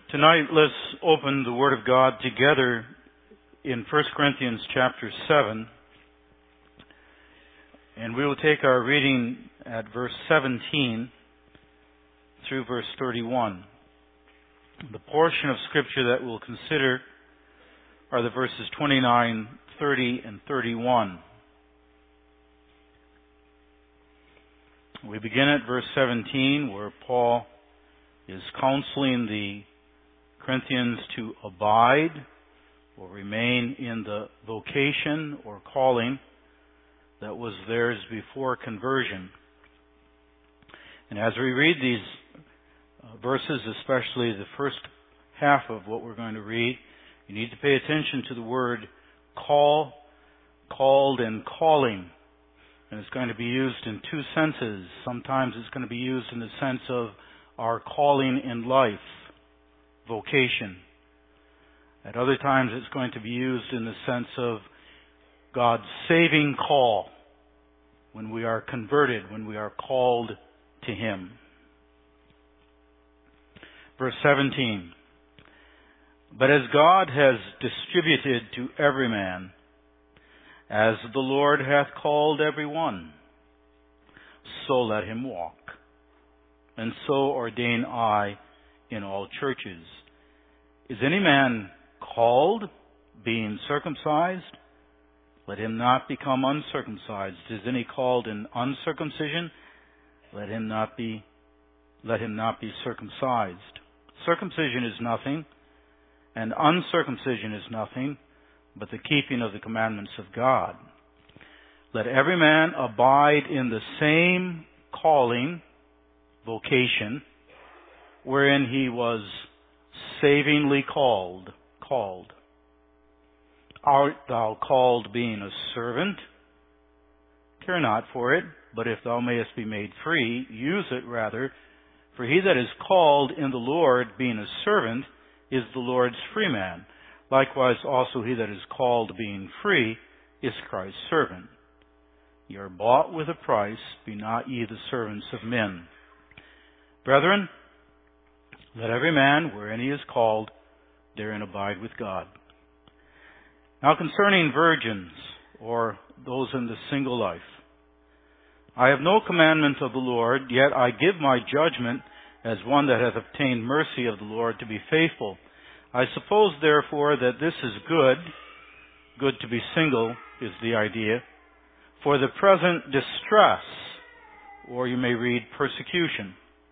Tonight, let's open the Word of God together in 1 Corinthians chapter 7. And we will take our reading at verse 17 through verse 31. The portion of Scripture that we'll consider are the verses 29, 30, and 31. We begin at verse 17, where Paul is counseling the Corinthians to abide or remain in the vocation or calling that was theirs before conversion. And as we read these verses, especially the first half of what we're going to read, you need to pay attention to the word call, called, and calling. And it's going to be used in two senses. Sometimes it's going to be used in the sense of our calling in life, vocation. At other times it's going to be used in the sense of God's saving call when we are converted, when we are called to Him. Verse 17. But as God has distributed to every man, as the Lord hath called every one, so let him walk. And so ordain I in all churches. Is any man called, being circumcised? Let him not become uncircumcised. Is any called in uncircumcision? Let him not be circumcised. Circumcision is nothing, and uncircumcision is nothing, but the keeping of the commandments of God. Let every man abide in the same calling, vocation, wherein he was savingly called. Art thou called being a servant? Care not for it, but if thou mayest be made free, use it rather. For he that is called in the Lord, being a servant, is the Lord's free man. Likewise also he that is called being free is Christ's servant. Ye are bought with a price, be not ye the servants of men. Brethren, let every man, wherein he is called, therein abide with God. Now concerning virgins, or those in the single life, I have no commandment of the Lord, yet I give my judgment as one that hath obtained mercy of the Lord to be faithful. I suppose, therefore, that this is good to be single is the idea, for the present distress, or you may read persecution.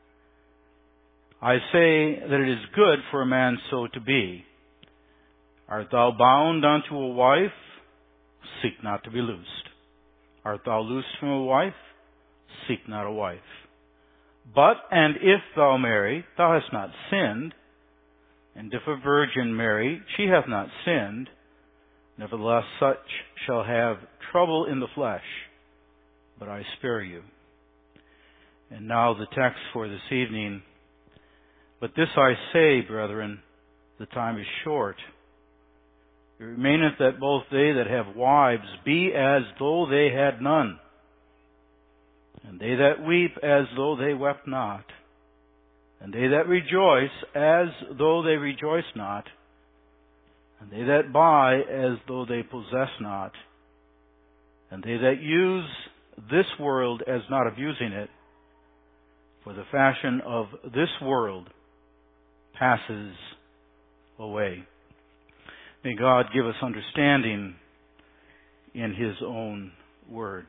I say that it is good for a man so to be. Art thou bound unto a wife? Seek not to be loosed. Art thou loosed from a wife? Seek not a wife. But, and if thou marry, thou hast not sinned. And if a virgin marry, she hath not sinned. Nevertheless, such shall have trouble in the flesh. But I spare you. And now the text for this evening. But this I say, brethren, the time is short. It remaineth that both they that have wives be as though they had none, and they that weep as though they wept not, and they that rejoice as though they rejoice not, and they that buy as though they possess not, and they that use this world as not abusing it, for the fashion of this world passes away. May God give us understanding in His own word.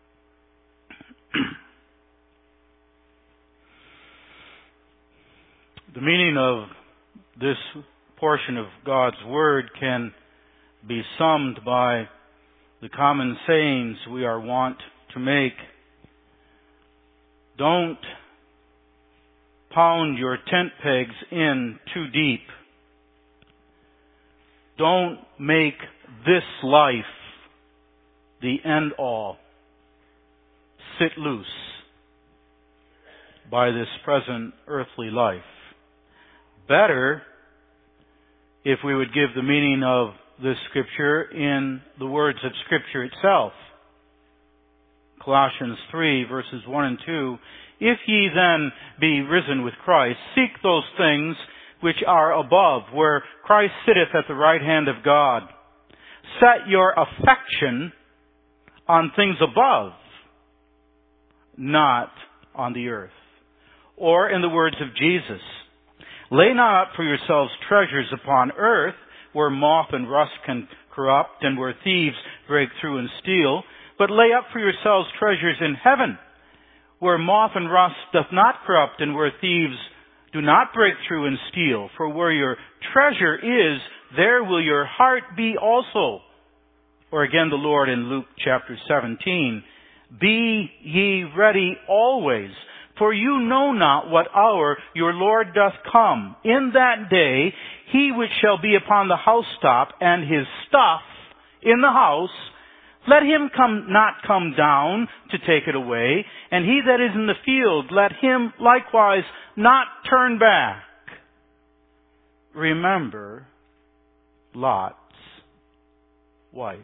The meaning of this portion of God's word can be summed by the common sayings we are wont to make. Don't pound your tent pegs in too deep. Don't make this life the end all. Sit loose by this present earthly life. Better if we would give the meaning of this scripture in the words of Scripture itself. Colossians 3, verses 1 and 2. If ye then be risen with Christ, seek those things which are above, where Christ sitteth at the right hand of God. Set your affection on things above, not on the earth. Or, in the words of Jesus, lay not up for yourselves treasures upon earth, where moth and rust can corrupt, and where thieves break through and steal, but lay up for yourselves treasures in heaven, where moth and rust doth not corrupt, and where thieves do not break through and steal. For where your treasure is, there will your heart be also. Or again the Lord in Luke chapter 17, be ye ready always, for you know not what hour your Lord doth come. In that day, he which shall be upon the housetop, and his stuff in the house, let him not come down to take it away, and he that is in the field, let him likewise not turn back. Remember Lot's wife.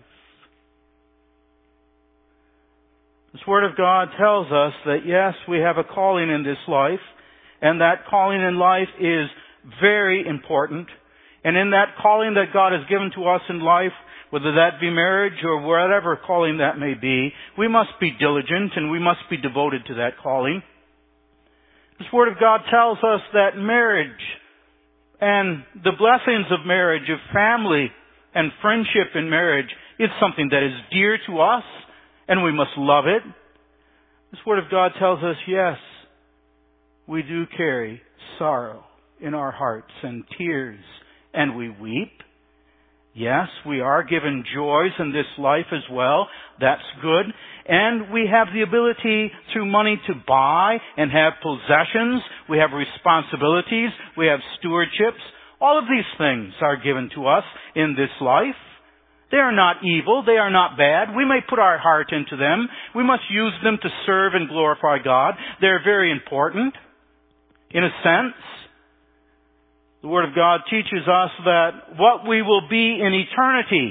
This Word of God tells us that yes, we have a calling in this life, and that calling in life is very important. And in that calling that God has given to us in life, whether that be marriage or whatever calling that may be, we must be diligent and we must be devoted to that calling. This Word of God tells us that marriage and the blessings of marriage, of family and friendship in marriage, is something that is dear to us, and we must love it. This Word of God tells us, yes, we do carry sorrow in our hearts and tears, and we weep. Yes, we are given joys in this life as well. That's good. And we have the ability through money to buy and have possessions. We have responsibilities. We have stewardships. All of these things are given to us in this life. They are not evil. They are not bad. We may put our heart into them. We must use them to serve and glorify God. They're very important, in a sense. The Word of God teaches us that what we will be in eternity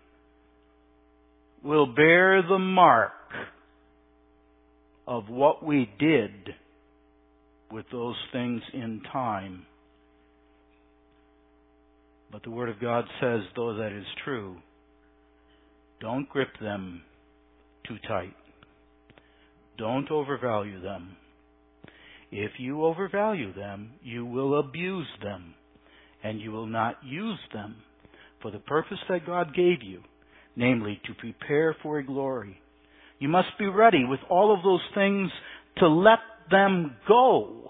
will bear the mark of what we did with those things in time. But the Word of God says, though that is true, don't grip them too tight. Don't overvalue them. If you overvalue them, you will abuse them, and you will not use them for the purpose that God gave you, namely to prepare for a glory. You must be ready with all of those things to let them go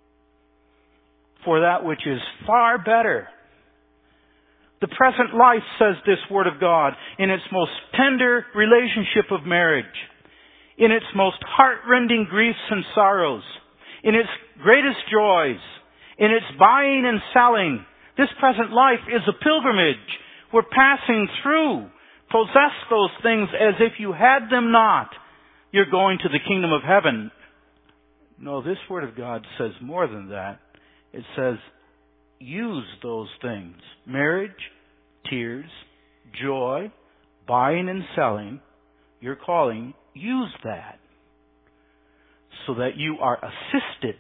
for that which is far better. The present life, says this Word of God, in its most tender relationship of marriage, in its most heart-rending griefs and sorrows, in its greatest joys, in its buying and selling, this present life is a pilgrimage. We're passing through. Possess those things as if you had them not. You're going to the kingdom of heaven. No, this Word of God says more than that. It says, use those things. Marriage, tears, joy, buying and selling, your calling, use that so that you are assisted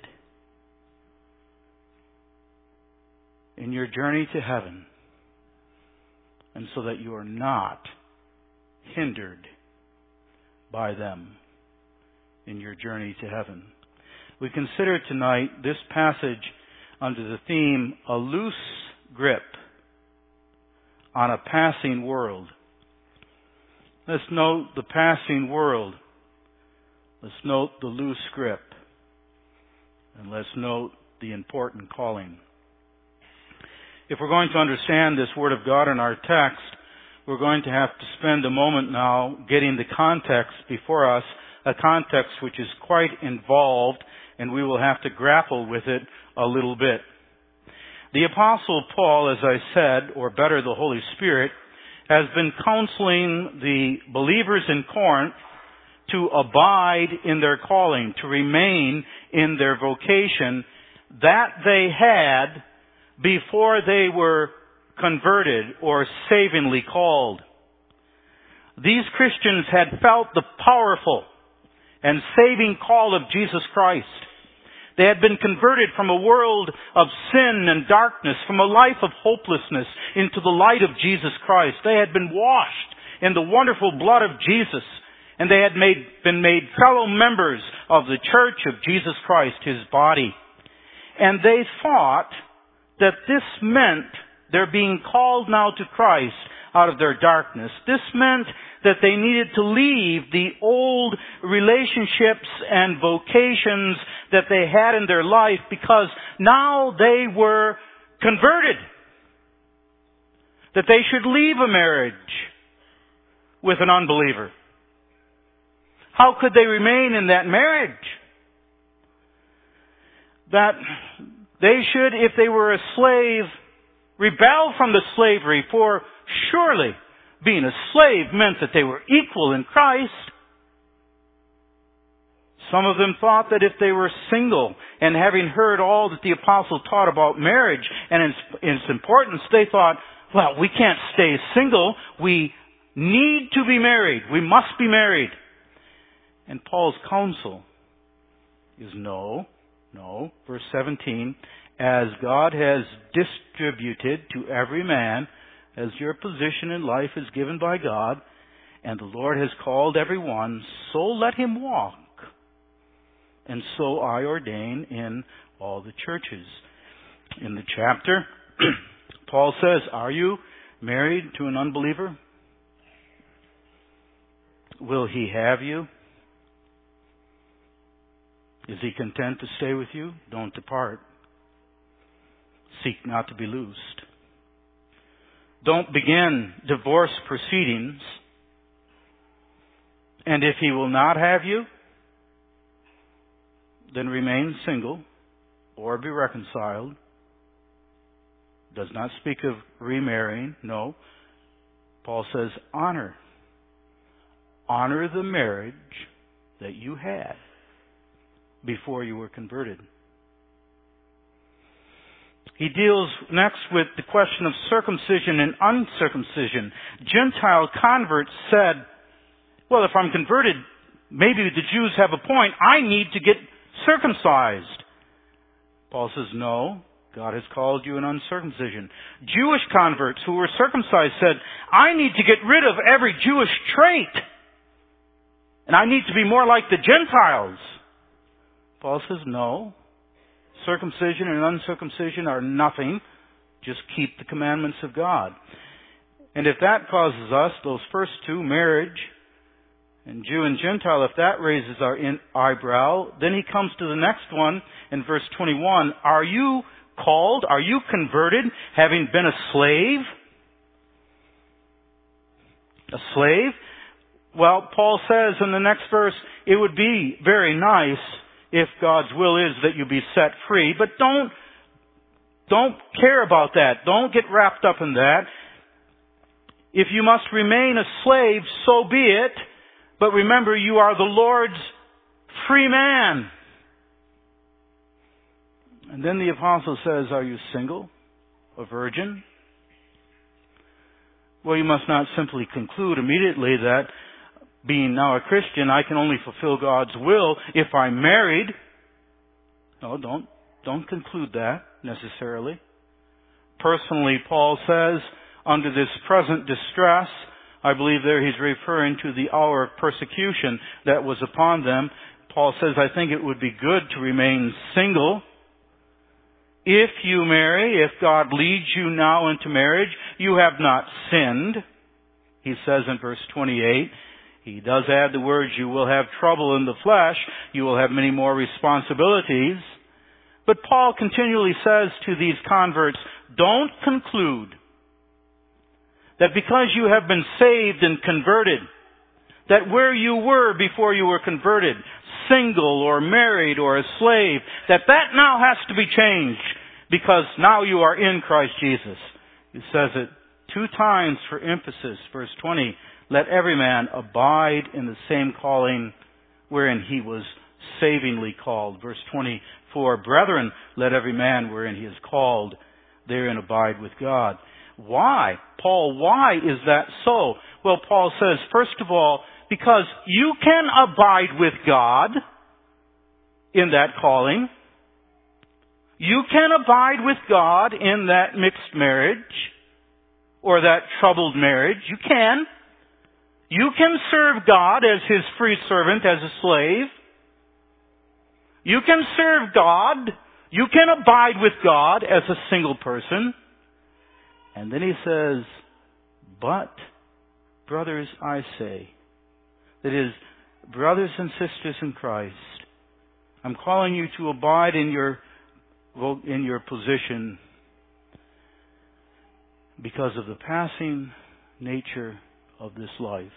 in your journey to heaven, and so that you are not hindered by them in your journey to heaven. We consider tonight this passage under the theme, a loose grip on a passing world. Let's note the passing world. Let's note the loose grip. And let's note the important calling. If we're going to understand this Word of God in our text, we're going to have to spend a moment now getting the context before us, a context which is quite involved, and we will have to grapple with it a little bit. The Apostle Paul, as I said, or better, the Holy Spirit, has been counseling the believers in Corinth to abide in their calling, to remain in their vocation that they had before they were converted or savingly called. These Christians had felt the powerful and saving call of Jesus Christ. They had been converted from a world of sin and darkness, from a life of hopelessness, into the light of Jesus Christ. They had been washed in the wonderful blood of Jesus, and they had been made fellow members of the church of Jesus Christ, His body. And they thought that this meant their being called now to Christ out of their darkness. This meant that they needed to leave the old relationships and vocations that they had in their life, because now they were converted. That they should leave a marriage with an unbeliever. How could they remain in that marriage? That they should, if they were a slave, rebel from the slavery, for surely being a slave meant that they were equal in Christ. Some of them thought that if they were single and having heard all that the apostle taught about marriage and its importance, they thought, well, we can't stay single. We need to be married. We must be married. And Paul's counsel is no. Verse 17, as God has distributed to every man as your position in life is given by God, and the Lord has called every one, so let him walk. And so I ordain in all the churches. In the chapter, Paul says, are you married to an unbeliever? Will he have you? Is he content to stay with you? Don't depart. Seek not to be loosed. Don't begin divorce proceedings. And if he will not have you, then remain single or be reconciled. Does not speak of remarrying. No. Paul says honor. Honor the marriage that you had before you were converted. He deals next with the question of circumcision and uncircumcision. Gentile converts said, well, if I'm converted, maybe the Jews have a point. I need to get circumcised. Paul says, no, God has called you in uncircumcision. Jewish converts who were circumcised said, I need to get rid of every Jewish trait. And I need to be more like the Gentiles. Paul says, no. Circumcision and uncircumcision are nothing. Just keep the commandments of God. And if that causes us, those first two, marriage and Jew and Gentile, if that raises our eyebrow, then he comes to the next one in verse 21. Are you called? Are you converted, having been a slave? A slave? Well, Paul says in the next verse, it would be very nice if God's will is that you be set free, but don't care about that. Don't get wrapped up in that. If you must remain a slave, so be it. But remember, you are the Lord's free man. And then the apostle says, are you single? A virgin? Well, you must not simply conclude immediately that being now a Christian, I can only fulfill God's will if I'm married. No, don't conclude that necessarily. Personally, Paul says, under this present distress, I believe there he's referring to the hour of persecution that was upon them. Paul says, I think it would be good to remain single. If you marry, if God leads you now into marriage, you have not sinned. He says in verse 28, he does add the words, you will have trouble in the flesh, you will have many more responsibilities. But Paul continually says to these converts, don't conclude that because you have been saved and converted, that where you were before you were converted, single or married or a slave, that now has to be changed because now you are in Christ Jesus. He says it 2 times for emphasis. Verse 20, let every man abide in the same calling wherein he was savingly called. Verse 24, brethren, let every man wherein he is called therein abide with God. Why? Paul, why is that so? Well, Paul says, first of all, because you can abide with God in that calling. You can abide with God in that mixed marriage or that troubled marriage. You can. You can serve God as His free servant, as a slave. You can serve God. You can abide with God as a single person. And then he says, but, brothers, I say, that is, brothers and sisters in Christ, I'm calling you to abide in your position because of the passing nature of this life.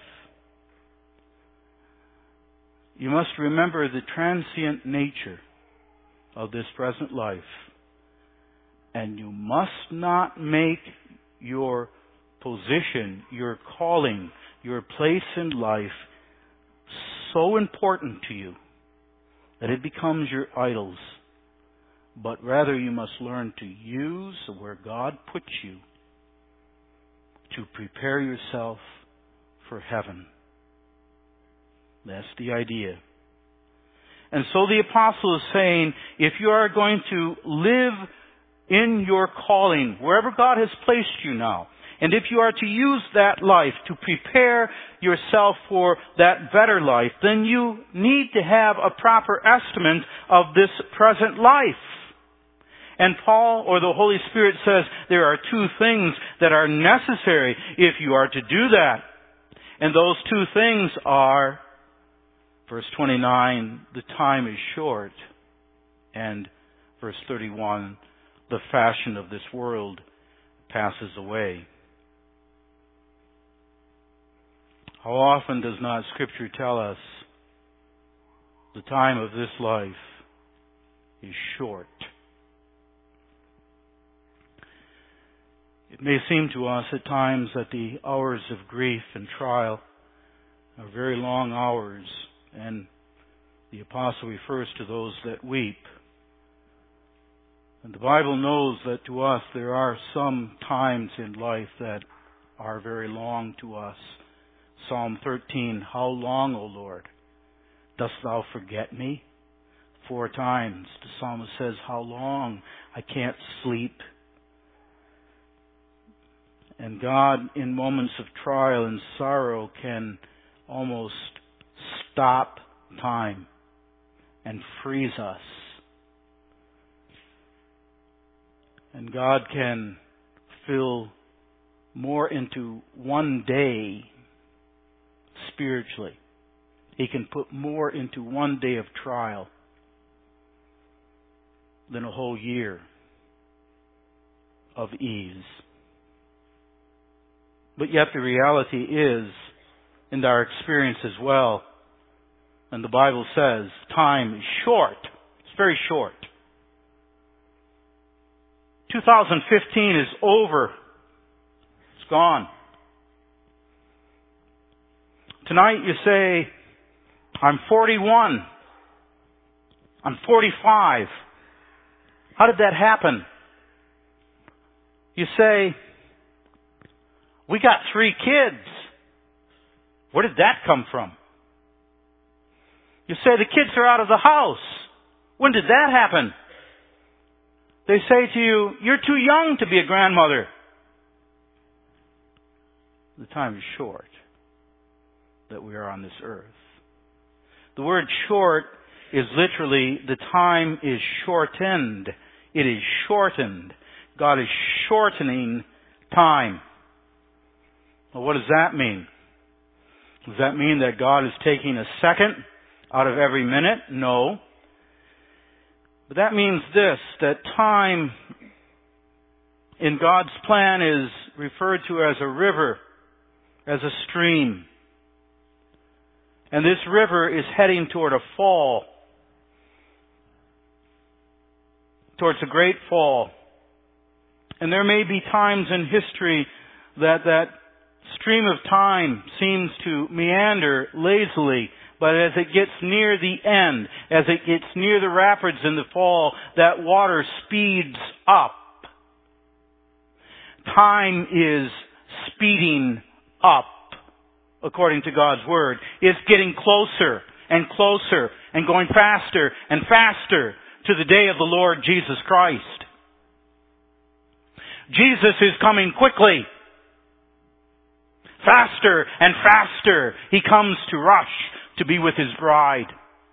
You must remember the transient nature of this present life. And you must not make your position, your calling, your place in life so important to you that it becomes your idols. But rather you must learn to use where God puts you to prepare yourself for heaven. That's the idea. And so the apostle is saying, if you are going to live in your calling, wherever God has placed you now, and if you are to use that life to prepare yourself for that better life, then you need to have a proper estimate of this present life. And Paul, or the Holy Spirit, says there are two things that are necessary if you are to do that. And those two things are, verse 29, the time is short, and verse 31, the fashion of this world passes away. How often does not Scripture tell us the time of this life is short? It may seem to us at times that the hours of grief and trial are very long hours, and the apostle refers to those that weep. And the Bible knows that to us there are some times in life that are very long to us. Psalm 13, how long, O Lord, dost thou forget me? 4 times the psalmist says, how long? I can't sleep. And God, in moments of trial and sorrow, can almost stop time and freeze us. And God can fill more into one day spiritually. He can put more into one day of trial than a whole year of ease. But yet the reality is, in our experience as well, and the Bible says, time is short. It's very short. 2015 is over. It's gone. Tonight you say, I'm 41. I'm 45. How did that happen? You say, we got 3 kids. Where did that come from? You say the kids are out of the house. When did that happen? They say to you, you're too young to be a grandmother. The time is short that we are on this earth. The word short is literally, the time is shortened. It is shortened. God is shortening time. Well, what does that mean? Does that mean that God is taking a second out of every minute? No. But that means this, that time in God's plan is referred to as a river, as a stream. And this river is heading toward a fall, towards a great fall. And there may be times in history that stream of time seems to meander lazily, but as it gets near the end, as it gets near the rapids in the fall, that water speeds up. Time is speeding up, according to God's Word. It's getting closer and closer and going faster and faster. to the day of the Lord Jesus Christ. Jesus is coming quickly. Faster and faster He comes to rush to be with His bride.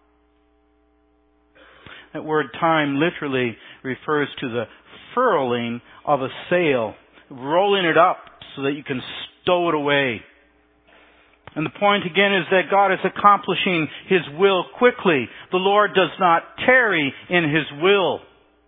That word time literally refers to the furling of a sail, rolling it up so that you can stow it away. And the point again is that God is accomplishing His will quickly. The Lord does not tarry in His will.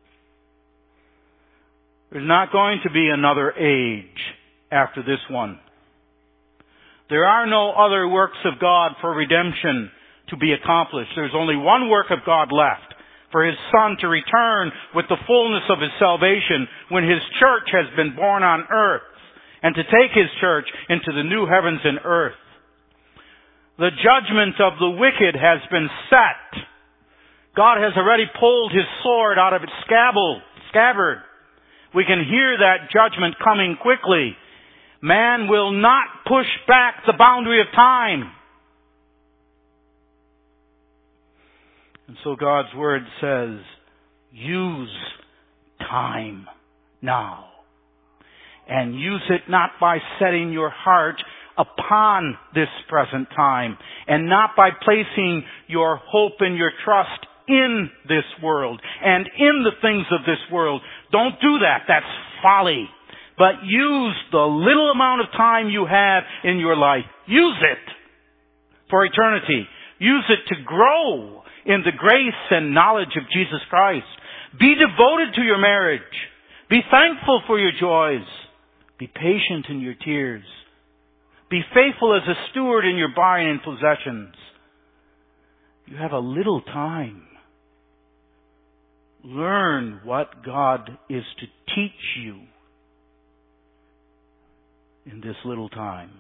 There's not going to be another age after this one. There are no other works of God for redemption to be accomplished. There's only one work of God left, for His Son to return with the fullness of His salvation when His church has been born on earth, and to take His church into the new heavens and earth. The judgment of the wicked has been set. God has already pulled His sword out of its scabbard. We can hear that judgment coming quickly. Man will not push back the boundary of time. And so God's Word says, use time now. And use it not by setting your heart upon this present time, and not by placing your hope and your trust in this world and in the things of this world. Don't do that. That's folly. But use the little amount of time you have in your life. Use it for eternity. Use it to grow in the grace and knowledge of Jesus Christ. Be devoted to your marriage. Be thankful for your joys. Be patient in your tears. Be faithful as a steward in your buying and possessions. You have a little time. Learn what God is to teach you in this little time.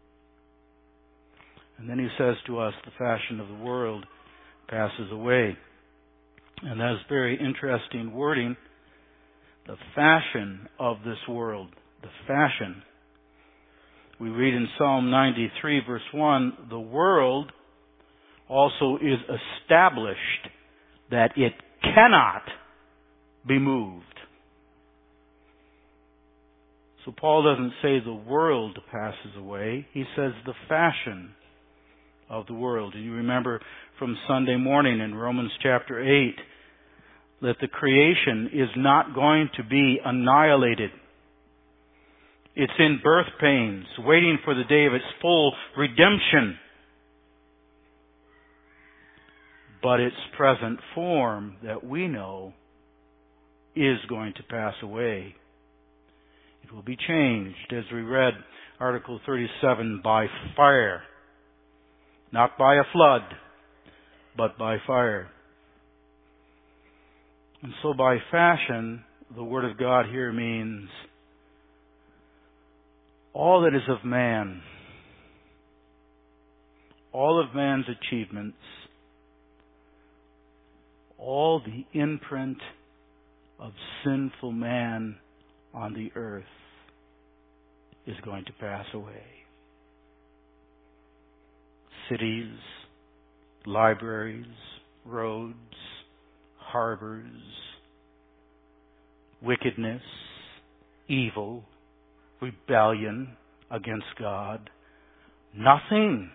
And then He says to us, the fashion of the world passes away. And that is very interesting wording. The fashion of this world. The fashion. We read in Psalm 93 verse 1, the world also is established that it cannot be moved. So Paul doesn't say the world passes away. He says the fashion of the world. And you remember from Sunday morning in Romans chapter 8 that the creation is not going to be annihilated. It's in birth pains, waiting for the day of its full redemption. But its present form that we know is going to pass away. It will be changed, as we read Article 37, by fire. Not by a flood, but by fire. And so by fashion, the Word of God here means all that is of man, all of man's achievements, all the imprint of sinful man on the earth is going to pass away. Cities, libraries, roads, harbors, wickedness, evil, rebellion against God. Nothing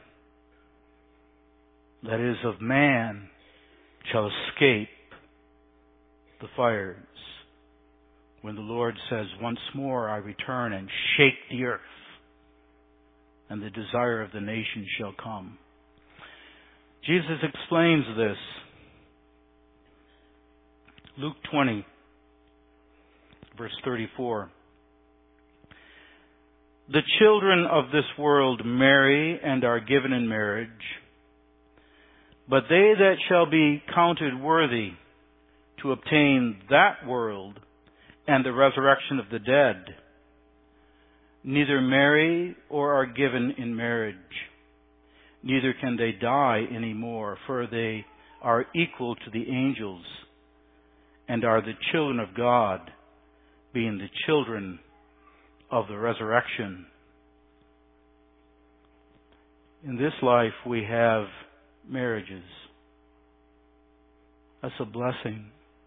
that is of man shall escape the fires. When the Lord says, once more I return and shake the earth, and the desire of the nation shall come. Jesus explains this. Luke 20, verse 34. The children of this world marry and are given in marriage, but they that shall be counted worthy to obtain that world and the resurrection of the dead, neither marry or are given in marriage, neither can they die any more, for they are equal to the angels, and are the children of God, being the children of the resurrection. In this life we have marriages. That's a blessing.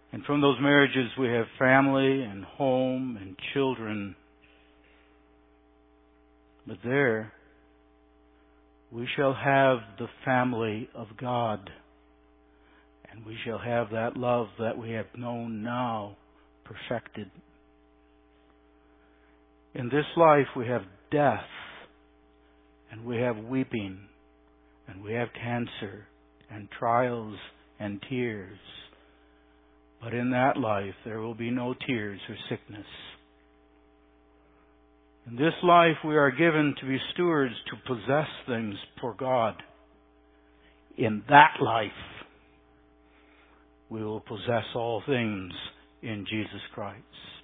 And from those marriages we have family and home and children. But there we shall have the family of God. And we shall have that love that we have known now perfected. In this life we have death, and we have weeping, and we have cancer, and trials and tears. But in that life there will be no tears or sickness. In this life we are given to be stewards to possess things for God. In that life we will possess all things in Jesus Christ.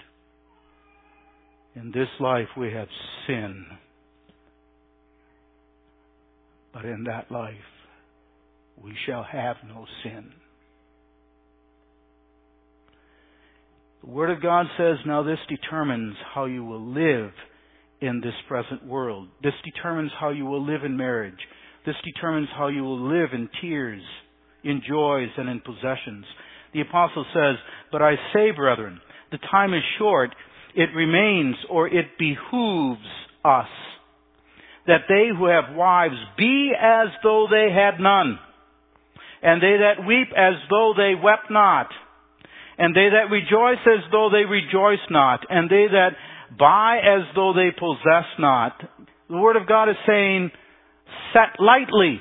In this life we have sin. But in that life we shall have no sin. The Word of God says, now this determines how you will live in this present world. This determines how you will live in marriage. This determines how you will live in tears, in joys, and in possessions. The apostle says, but I say, brethren, the time is short. It remains, or it behooves us, that they who have wives be as though they had none, and they that weep as though they wept not, and they that rejoice as though they rejoice not, and they that buy as though they possess not. The Word of God is saying, set lightly.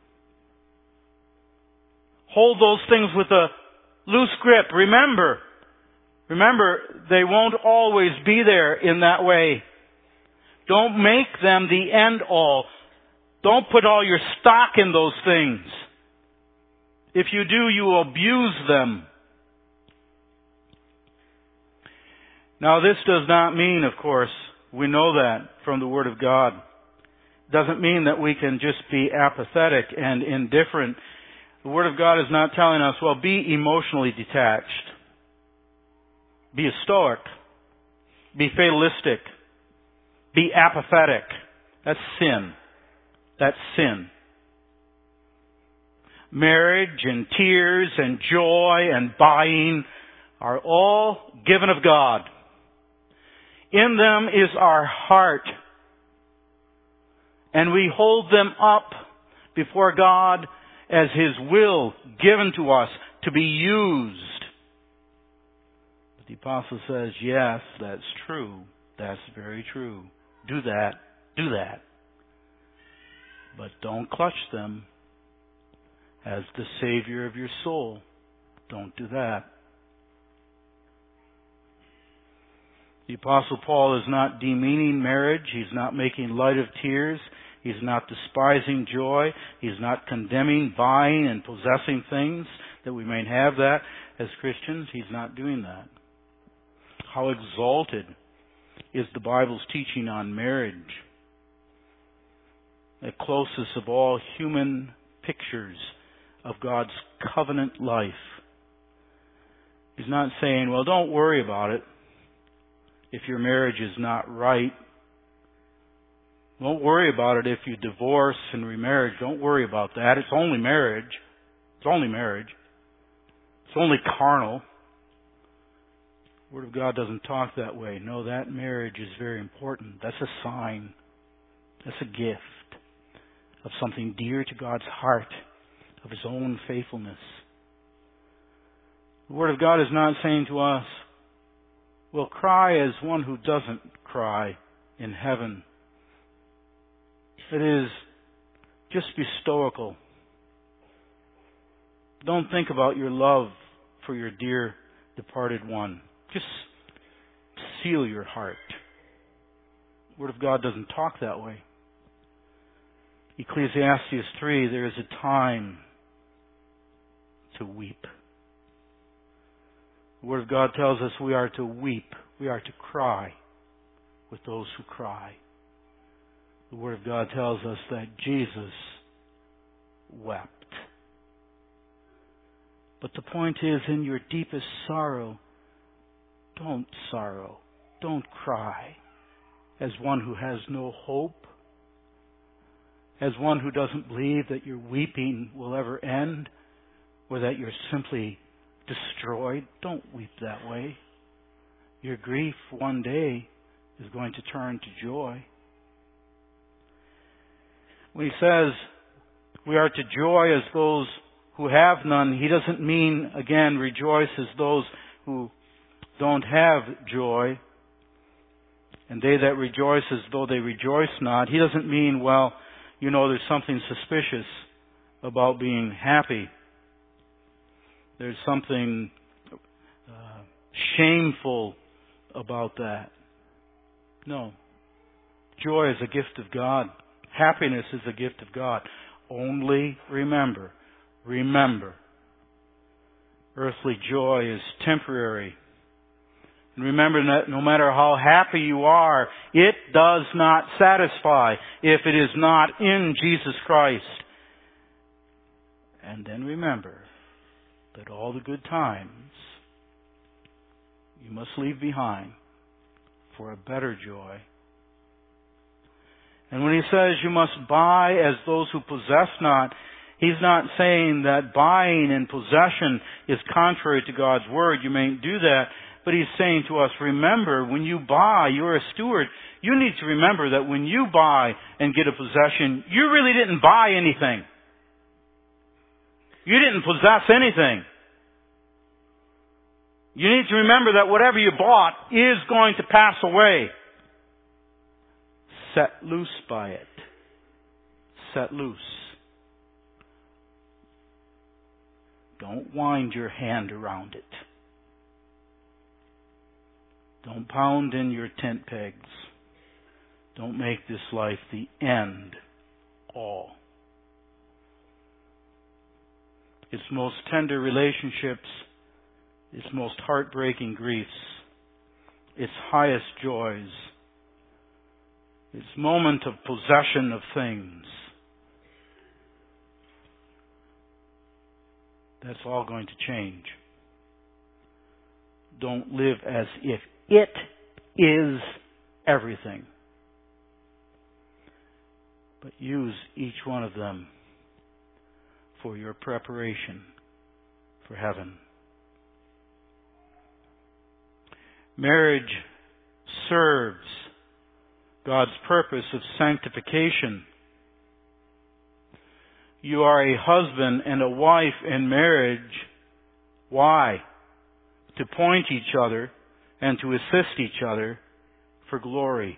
Hold those things with a loose grip. Remember, they won't always be there in that way. Don't make them the end all. Don't put all your stock in those things. If you do, you will abuse them. Now this does not mean, of course, we know that from the Word of God. It doesn't mean that we can just be apathetic and indifferent. The Word of God is not telling us, well, be emotionally detached. Be a stoic. Be fatalistic. Be apathetic. That's sin. That's sin. Marriage and tears and joy and buying are all given of God. In them is our heart. And we hold them up before God as His will given to us to be used. But the apostle says, yes, that's true. That's very true. Do that. Do that. But don't clutch them as the Savior of your soul. Don't do that. The Apostle Paul is not demeaning marriage. He's not making light of tears. He's not despising joy. He's not condemning buying and possessing things that we may have that as Christians. He's not doing that. How exalted is the Bible's teaching on marriage. The closest of all human pictures of God's covenant life. He's not saying, well, don't worry about it if your marriage is not right. Don't worry about it if you divorce and remarriage. Don't worry about that. It's only marriage. It's only marriage. It's only carnal. The Word of God doesn't talk that way. No, that marriage is very important. That's a sign. That's a gift of something dear to God's heart, of His own faithfulness. The Word of God is not saying to us, well, cry as one who doesn't cry in heaven. It is just be stoical. Don't think about your love for your dear departed one. Just seal your heart. The Word of God doesn't talk that way. Ecclesiastes 3, there is a time to weep. The Word of God tells us we are to weep. We are to cry with those who cry. The Word of God tells us that Jesus wept. But the point is, in your deepest sorrow, don't sorrow. Don't cry as one who has no hope, as one who doesn't believe that your weeping will ever end, or that you're simply destroyed. Don't weep that way. Your grief one day is going to turn to joy. When he says we are to joy as those who have none, he doesn't mean, again, rejoice as those who don't have joy, and they that rejoice as though they rejoice not. He doesn't mean, well, there's something suspicious about being happy. There's something shameful about that. No. Joy is a gift of God. Happiness is a gift of God. Only remember, earthly joy is temporary. And remember that no matter how happy you are, it does not satisfy if it is not in Jesus Christ. And then remember that all the good times you must leave behind for a better joy. And when he says you must buy as those who possess not, he's not saying that buying and possession is contrary to God's word. You mayn't do that. But he's saying to us, remember, when you buy, you're a steward. You need to remember that when you buy and get a possession, you really didn't buy anything. You didn't possess anything. You need to remember that whatever you bought is going to pass away. Set loose by it. Set loose. Don't wind your hand around it. Don't pound in your tent pegs. Don't make this life the end all. Its most tender relationships, its most heartbreaking griefs, its highest joys, its moment of possession of things. That's all going to change. Don't live as if it is everything. But use each one of them for your preparation for heaven. Marriage serves God's purpose of sanctification. You are a husband and a wife in marriage. Why? To point each other and to assist each other for glory.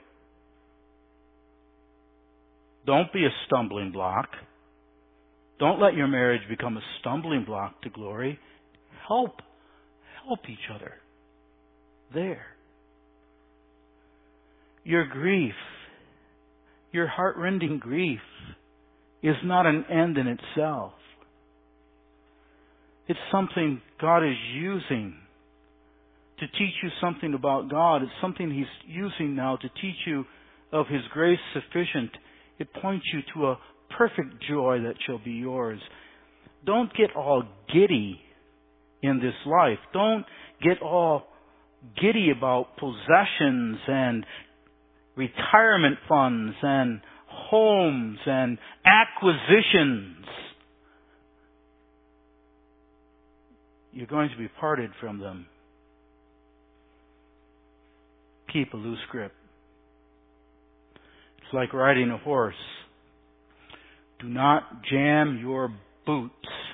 Don't be a stumbling block. Don't let your marriage become a stumbling block to glory. Help each other. There. Your grief, your heart-rending grief, is not an end in itself. It's something God is using to teach you something about God. It's something He's using now to teach you of His grace sufficient. It points you to a perfect joy that shall be yours. Don't get all giddy in this life. Don't get all giddy about possessions and retirement funds and homes and acquisitions. You're going to be parted from them. Keep a loose grip. It's like riding a horse. Do not jam your boots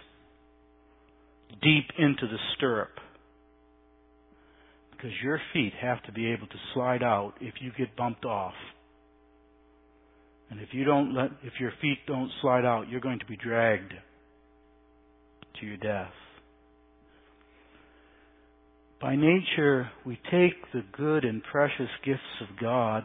deep into the stirrup, because your feet have to be able to slide out if you get bumped off. And if your feet don't slide out, you're going to be dragged to your death. By nature, we take the good and precious gifts of God,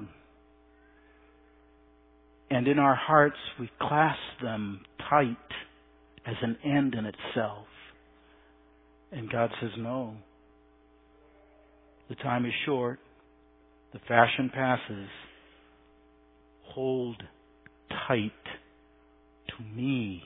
and in our hearts we clasp them tight as an end in itself. And God says, no. The time is short. The fashion passes. Hold tight to me.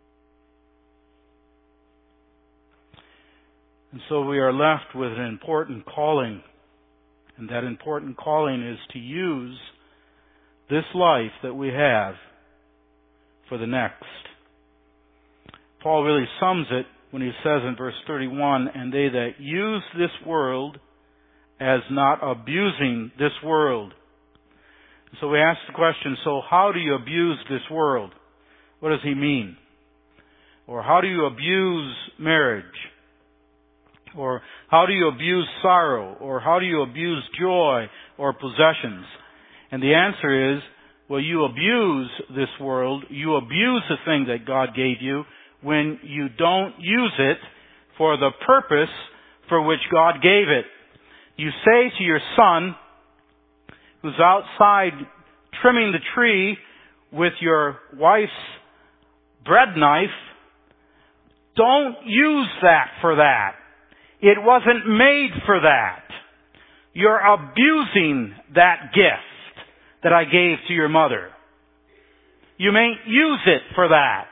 And so we are left with an important calling. And that important calling is to use this life that we have for the next. Paul really sums it when he says in verse 31, and they that use this world as not abusing this world. So we ask the question, so how do you abuse this world? What does he mean? Or how do you abuse marriage? Or how do you abuse sorrow? Or how do you abuse joy or possessions? And the answer is, well, you abuse this world, you abuse the thing that God gave you when you don't use it for the purpose for which God gave it. You say to your son, who's outside trimming the tree with your wife's bread knife, don't use that for that. It wasn't made for that. You're abusing that gift that I gave to your mother. You mayn't use it for that.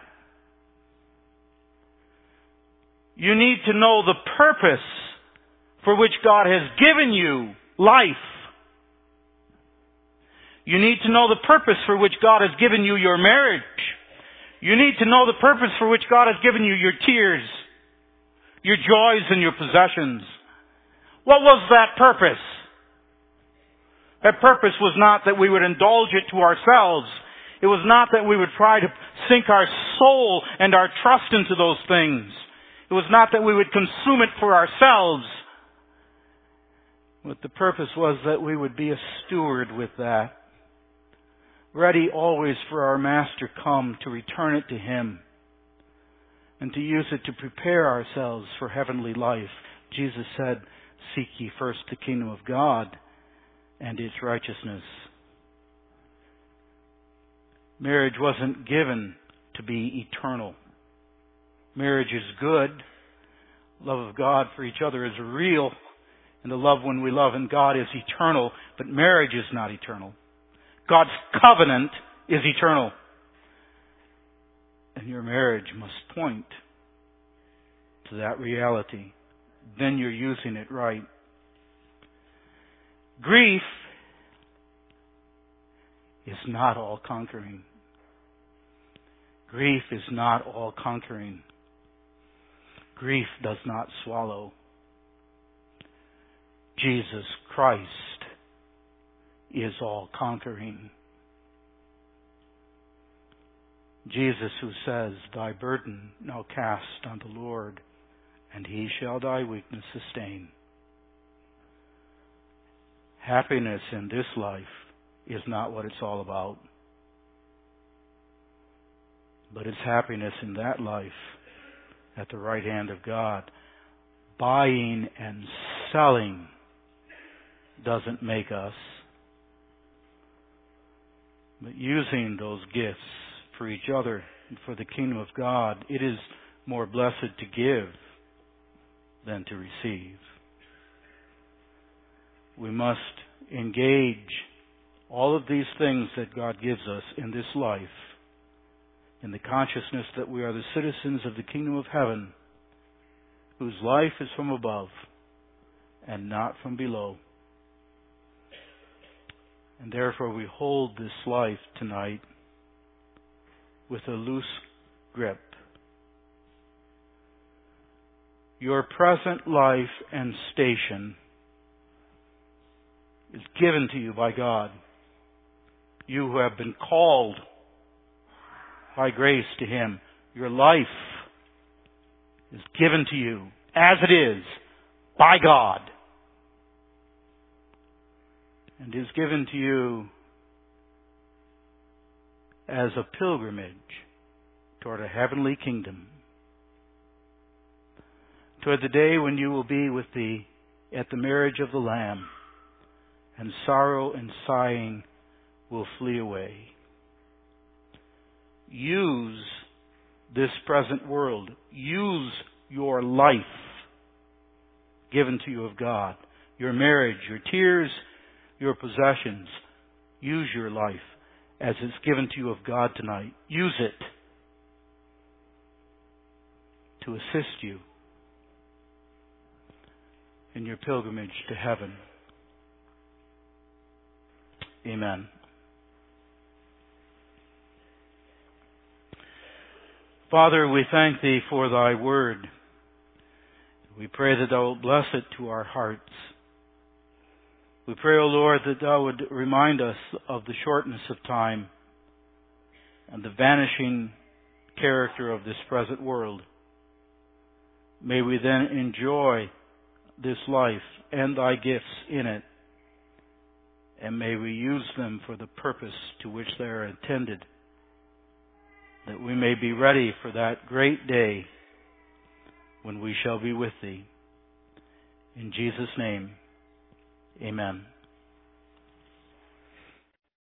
You need to know the purpose for which God has given you life. You need to know the purpose for which God has given you your marriage. You need to know the purpose for which God has given you your tears, your joys, and your possessions. What was that purpose? That purpose was not that we would indulge it to ourselves. It was not that we would try to sink our soul and our trust into those things. It was not that we would consume it for ourselves. But the purpose was that we would be a steward with that, ready always for our Master come to return it to Him and to use it to prepare ourselves for heavenly life. Jesus said, seek ye first the kingdom of God and its righteousness. Marriage wasn't given to be eternal. Marriage is good. Love of God for each other is real. And the love when we love in God is eternal. But marriage is not eternal. God's covenant is eternal. And your marriage must point to that reality. Then you're using it right. Grief is not all conquering. Grief is not all conquering. Grief does not swallow. Jesus Christ is all conquering. Jesus who says, thy burden now cast on the Lord, and He shall thy weakness sustain. Happiness in this life is not what it's all about. But it's happiness in that life at the right hand of God. Buying and selling doesn't make us. But using those gifts for each other and for the kingdom of God, it is more blessed to give than to receive. We must engage all of these things that God gives us in this life in the consciousness that we are the citizens of the kingdom of heaven, whose life is from above and not from below. And therefore we hold this life tonight with a loose grip. Your present life and station is given to you by God. You who have been called by grace to Him, your life is given to you as it is by God. And is given to you as a pilgrimage toward a heavenly kingdom. Toward the day when you will be at the marriage of the Lamb, and sorrow and sighing will flee away. Use this present world. Use your life given to you of God. Your marriage, your tears, your possessions. Use your life as it's given to you of God tonight. Use it to assist you in your pilgrimage to heaven. Amen. Father, we thank Thee for Thy word. We pray that Thou wilt bless it to our hearts. We pray, O Lord, that Thou would remind us of the shortness of time and the vanishing character of this present world. May we then enjoy this life and Thy gifts in it, and may we use them for the purpose to which they are intended, that we may be ready for that great day when we shall be with Thee. In Jesus' name, amen.